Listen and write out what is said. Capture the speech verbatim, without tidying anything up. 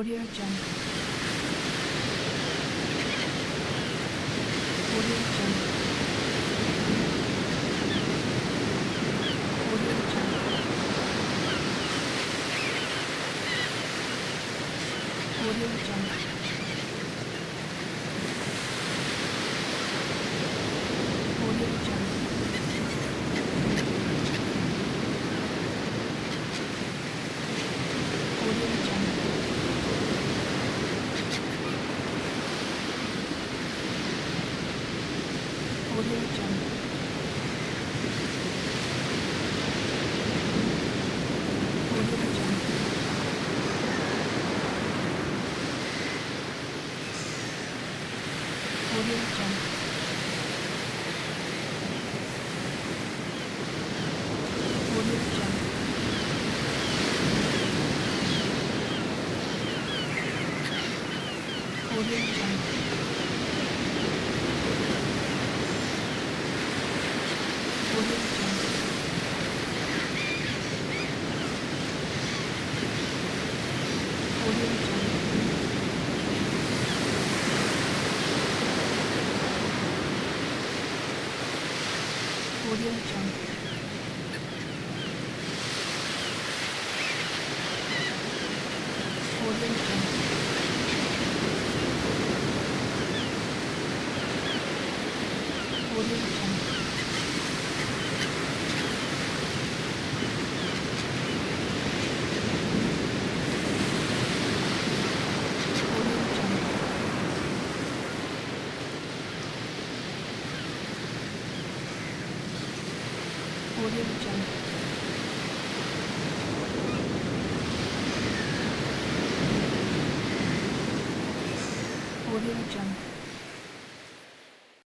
Audio Jungle. Audio Jungle. Audio Jungle. Audio Jungle. Audio Jungle. Audio Jungle. Audio Jungle. Audio Jungle. Audio Jungle. Audio Jungle. Audio Jungle. Audio Jungle. Audio Jungle. Audio Jungle. Audio Jungle. Audio Jungle. Audio Jungle. Audio Jungle.